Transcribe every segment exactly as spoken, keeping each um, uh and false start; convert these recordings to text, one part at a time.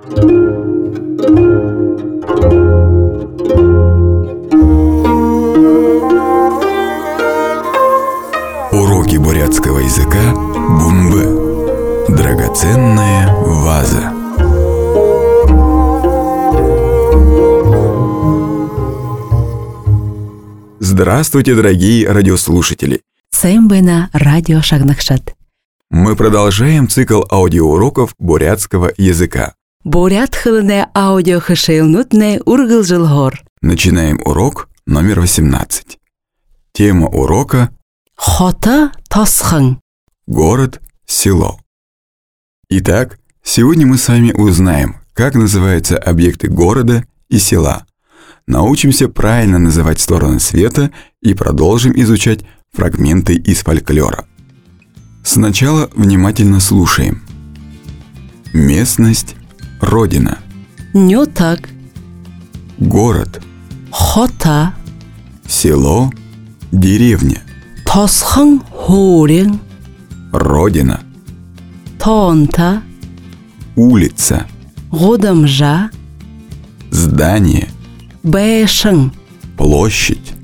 Уроки бурятского языка Бумбы. Драгоценная ваза. Здравствуйте, дорогие радиослушатели! Сэмбэна радио Шагнахшат. Мы продолжаем цикл аудиоуроков бурятского языка. Бурят хылыне аудио хышейлнутне ургылжылгор. Начинаем урок номер восемнадцать. Тема урока Хота тосхын. Город, село. Итак, сегодня мы с вами узнаем, как называются объекты города и села. Научимся правильно называть стороны света и продолжим изучать фрагменты из фольклора. Сначала внимательно слушаем. Местность – родина. Нютак. Город. Хота. Село – деревня. Тосхын хорин. Родина. Тонта. Улица. Годамжа. Здание. Бэшын. Площадь.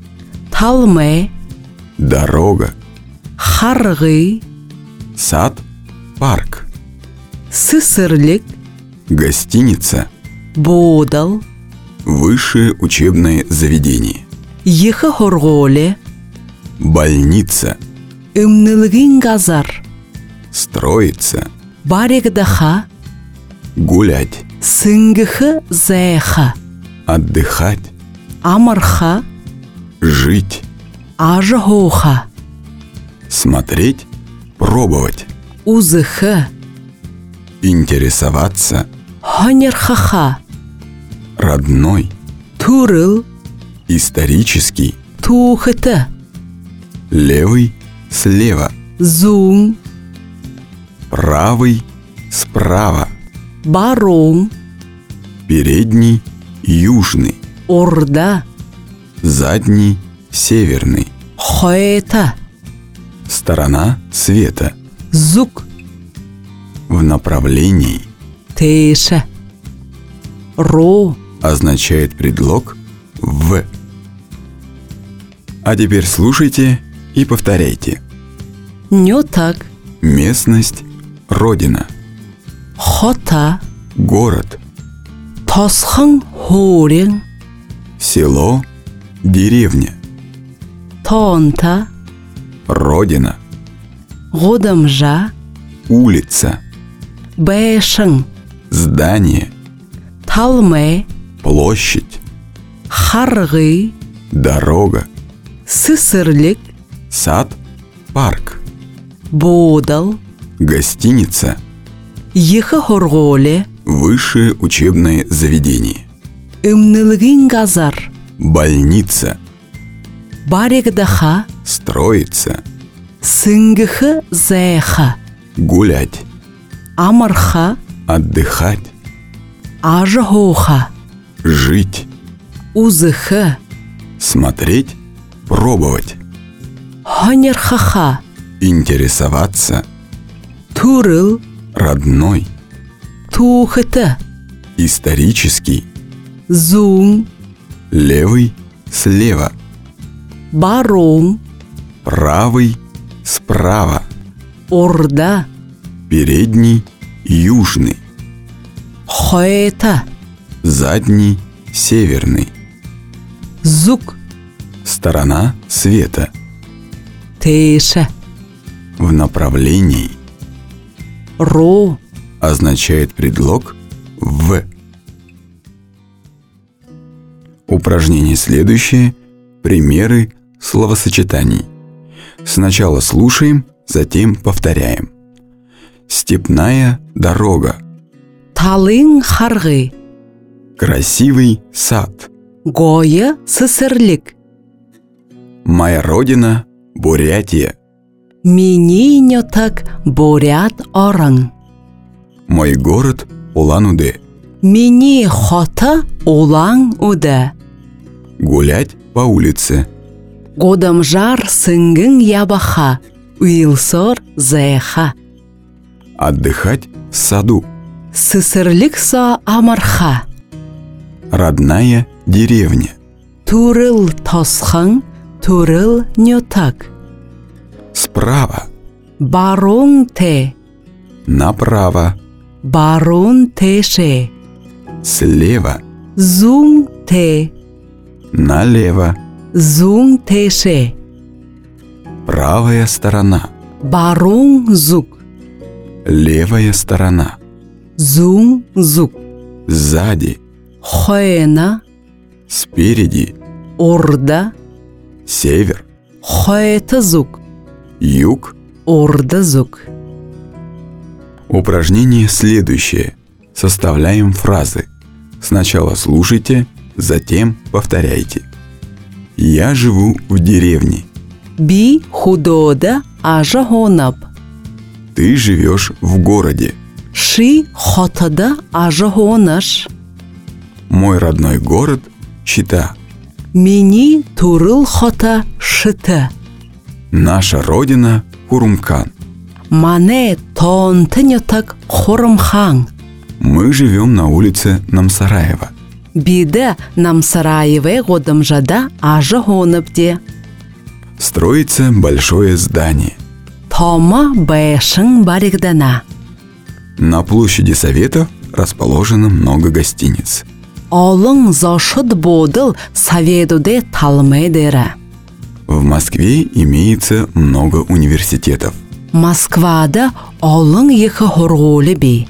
Талмэ. Дорога. Харгы. Сад. Парк. Сысырлик. Гостиница. Бодал. Высшее учебное заведение. Йыхы хорголе. Больница. Имнылгин газар. Строиться. Барегдаха. Гулять. Сынгыхы зэха. Отдыхать. Амарха. Жить. Ажгоха. Смотреть. Пробовать. Узыхы. Интересоваться. Ханерхаха. Родной. Турыл. Исторический. Тухыты. Левый. Слева. Зун. Правый. Справа. Барон. Передний. Южный. Орда. Задний. Северный. Хоэта. Сторона света. Зук. В направлении. Тейша. Ро. Означает предлог в. А теперь слушайте и повторяйте. Нютак. Местность – родина. Хота. Город. Тосхын хорин. Село – деревня. Тонта. Родина. Годамжа. Улица. Бэшын. Здание. Талмэ. Площадь. Харгы. Дорога. Сысырлик. Сад. Парк. Бодал. Гостиница. Йыхы хорголе. Высшее учебное заведение. Имнылгин газар. Больница. Барегдаха. Строиться. Сынгыхы зэха. Гулять. Амарха. Отдыхать. Ажгоха. Жить. Узыхы. Смотреть. Пробовать. Ханерхаха. Интересоваться. Турыл. Родной. Тухыты. Исторический. Зун. Левый. Слева. Барон. Правый. Справа. Орда. Передний. Южный. Хоэта. Задний. Северный. Зук. Сторона света. Тейша. В направлении. Ро. Означает предлог в. Упражнение следующее. Примеры словосочетаний. Сначала слушаем, затем повторяем. Степная дорога. Талын харгы. Красивый сад. Гойы сысырлик. Моя родина – Бурятия. Мини нютак бурят орын. Мой город – Улан-Удэ. Мини хота Улан-Удэ. Гулять по улице. Годамжар сынгын ябаха. Уилсор зэха. Отдыхать в саду. сысырлік со амарха. Родная деревня. Турыл тосхың, турыл нютак. Справа. Барун те, Направо. барун теше. Слева. Зун те, Налево. зун теше. Правая сторона. Барун зук, Левая сторона. зун зук. Сзади. Хойна, Спереди. орда, Север. хойта зук, Юг. орда зук. Упражнение следующее. Составляем фразы. Сначала слушайте, затем повторяйте. Я живу в деревне. Би худода ажа хонап. Ты живешь в городе. Ши хотада ажа хонаш. Мой родной город – Чита. Мини турыл хота шыта. Наша родина – Курумкан. Мане тонты нютак хорымхан. Мы живем на улице Намсараева. Биде намсараеве годымжада ажа хонапде. Строится большое здание. Тома бэшын баригдана. На площади Советов расположено много гостиниц. Олың зашыд бодыл саведуде талмедера. В Москве имеется много университетов. Москвада олың ехы хорголы би.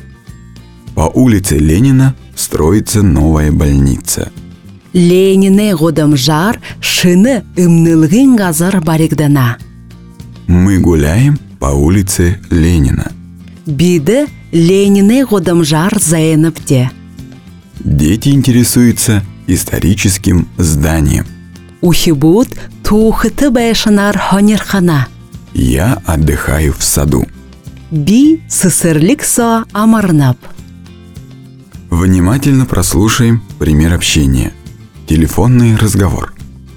По улице Ленина строится новая больница. Ленине годымжар шыны ымнылгын газар баригдана. Мы гуляем по улице Ленина. Биде Ленине годымжар заеніпте. Дети интересуются историческим зданием. Ухибут тухыты бэшынар хонерхана. Я отдыхаю в саду. Би сысырлік со амарнап. Внимательно прослушаем пример общения. Телефонный разговор.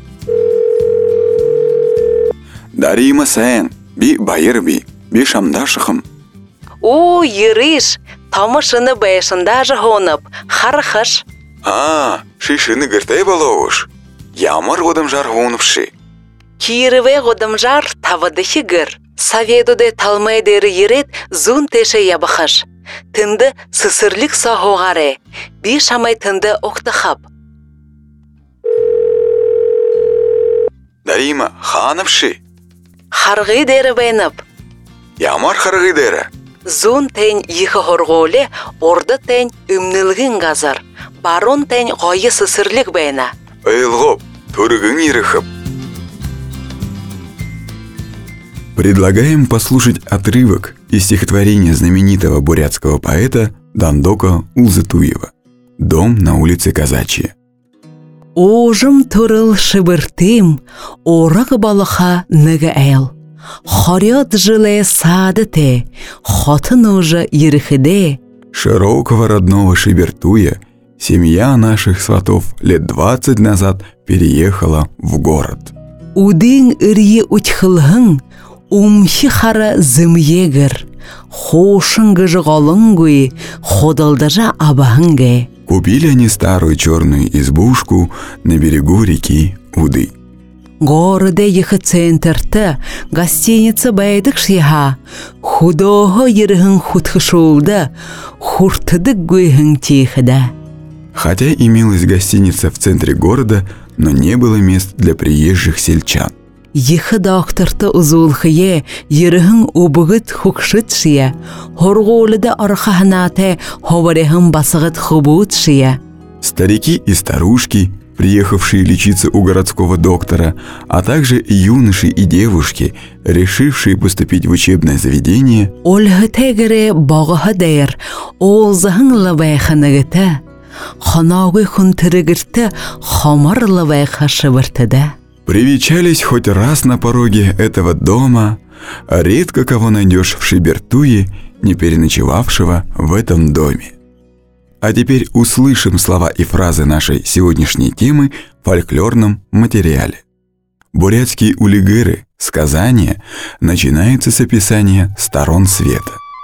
Дарима сән, би байыр би, би шамдашықым. О, ериш, тамышыны бэшында жахонып, хархыш. А, шишыны гыртай балауыш. Ямар годым жарғуынывши. Киріве годымжар тавыдыхи гыр. Саведуде талмайдері ерет зун теше ябахыш. Тынды сысырлік сахоғаре. Би шамай тынды оқтықап. Дарима, ханывши. Харғы дері бәйніп. Ямар харғы дәрі. Зун тән ехі хорғоле, орды тән үмнілгін газар. Барон тән ғойы сысырлік бәйна. Эйлғоп, түрігін еріхіп. Предлагаем послушать отрывок из стихотворения знаменитого бурятского поэта Дандока Улзытуева «Дом на улице Казачья». Ожым турыл шыбыртым, орық балыха ныгы әл. Хорят жиле сады те, хотын уже ерхиде. Широкого родного Шибертуя семья наших сватов лет двадцать назад переехала в город. Удин ирье учхылхын, умхи хара зымьегір. Хошын гыжы ғалынгуи, ходалдажа абахынге. Купили они старую черную избушку на берегу реки Уды. Городе ехы центрты, гостиница бәйдік шиха. Худоғы ерігін худхышулды, хуртыдық гүйхін тихіда. Хотя имелась гостиница в центре города, но не было мест для приезжих сельчан. Ехы дақтырты ұзулхые, ерігін убығыт хукшыт шия. Хорғолыда арқахынаты, ховарехын басығыт хубут шия. Старики и старушки, приехавшие лечиться у городского доктора, а также юноши и девушки, решившие поступить в учебное заведение, Олғы тәгірі бағығы дәйір, олзығын лабайхынығыты. Ханауы хун тірігірті, хамар лабайхашывыртыда. привечались хоть раз на пороге этого дома, а редко кого найдешь в Шибертуе, не переночевавшего в этом доме. А теперь услышим слова и фразы нашей сегодняшней темы в фольклорном материале. Бурятские улигыры, сказания, начинаются с описания сторон света.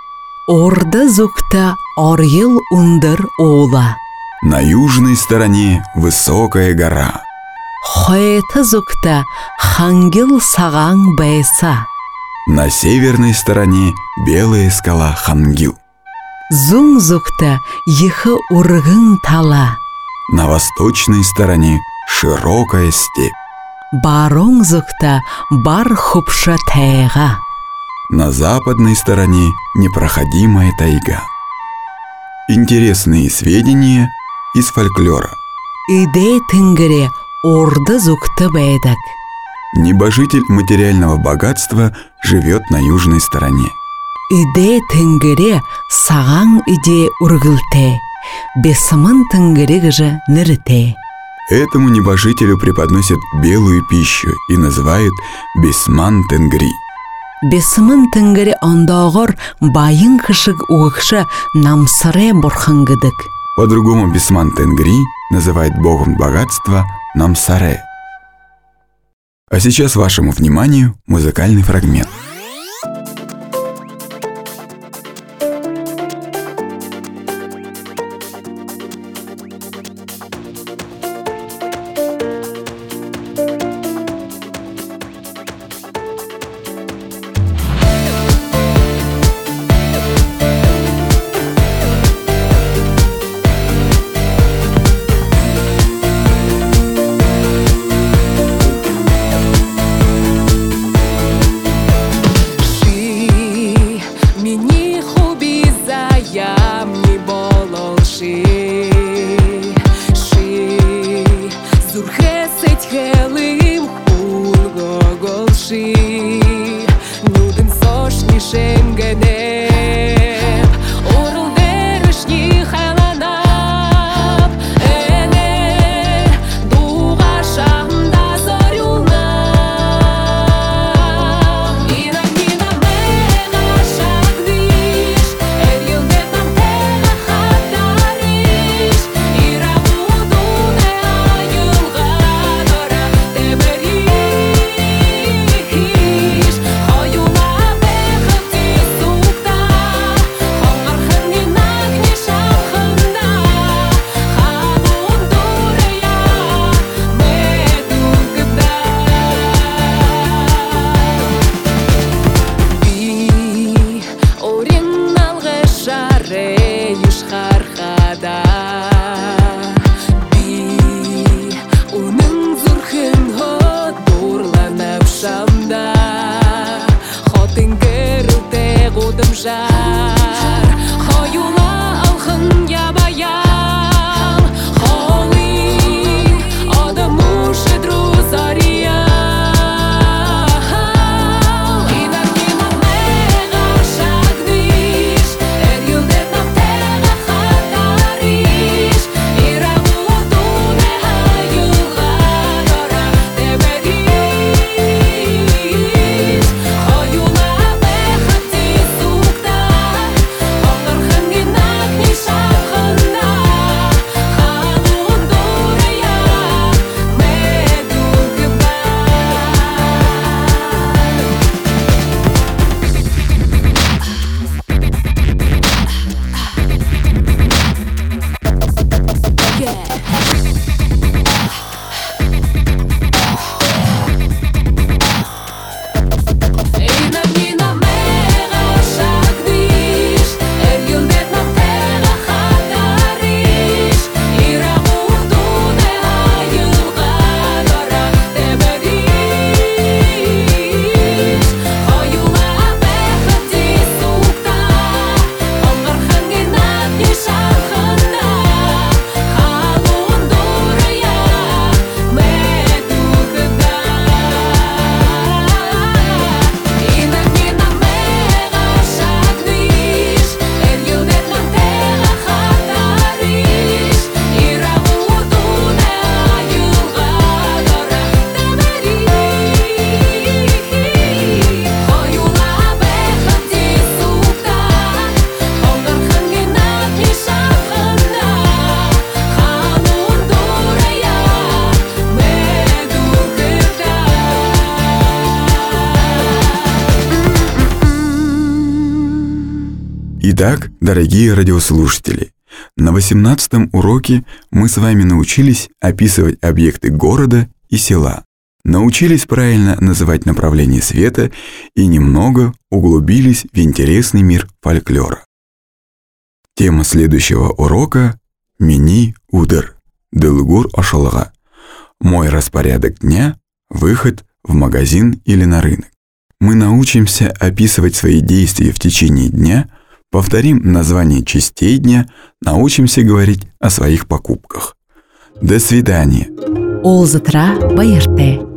Орда зукта орел ундыр ола. На южной стороне высокая гора. Хоэта зукта хангил саган бэса. На северной стороне белая скала Хангил. Зун зукта йхы ургын тала. На восточной стороне широкая степь. Барон зукта бар хупша тайга. На западной стороне непроходимая тайга. Интересные сведения из фольклора. Иде тынгыре орда зукта бэдак. Небожитель материального богатства живет на южной стороне. Иде тынгыре саган иде ургылте. Бесмын тынгыре гыжы нырыте. Этому небожителю преподносят белую пищу и называют бесман тенгри. Бесмын тынгыре ондағыр байын кышык уғыкша намсыре бурхангыдык. По-другому бесман тенгри называет богом богатства Намсаре. А сейчас вашему вниманию музыкальный фрагмент. Итак, дорогие радиослушатели, на восемнадцатом уроке мы с вами научились описывать объекты города и села, научились правильно называть направление света и немного углубились в интересный мир фольклора. Тема следующего урока – Мини Удыр, Дылгур Ашалга. Мой распорядок дня – выход в магазин или на рынок. Мы научимся описывать свои действия в течение дня, повторим название частей дня, научимся говорить о своих покупках. До свидания. Ол зытра байырте.